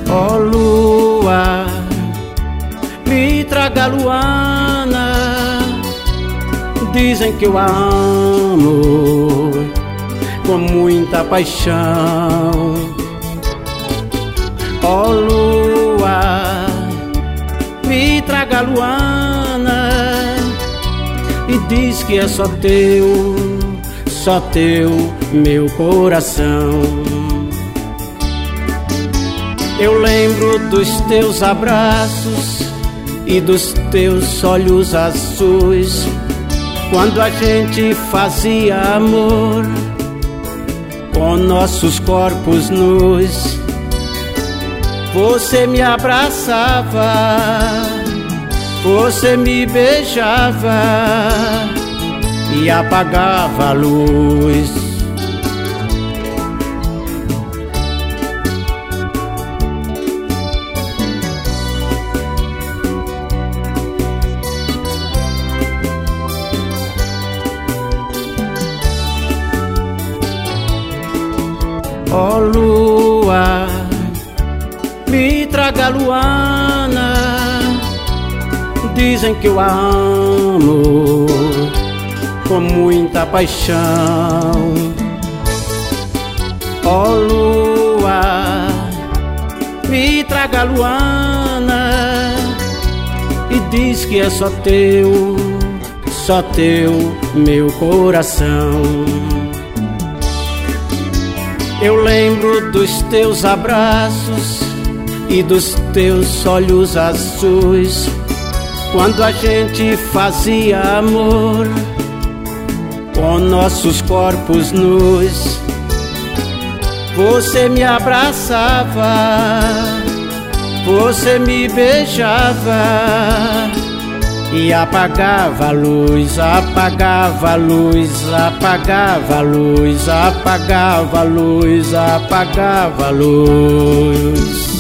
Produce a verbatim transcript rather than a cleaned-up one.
Ó lua, me traga a Luana. Dizem que eu a amo com muita paixão. Ó lua, me traga a Luana. E diz que é só teu, só teu meu coração. Eu lembro dos teus abraços e dos teus olhos azuis, quando a gente fazia amor com nossos corpos nus. Você me abraçava, você me beijava e apagava a luz. Ó lua, me traga a Luana. Dizem que eu a amo com muita paixão. Ó lua, me traga a Luana. E diz que é só teu, só teu meu coração. Eu lembro dos teus abraços e dos teus olhos azuis, quando a gente fazia amor com nossos corpos nus. Você me abraçava, você me beijava e apagava a luz, apagava a luz, apagava a luz, apagava a luz, apagava a luz.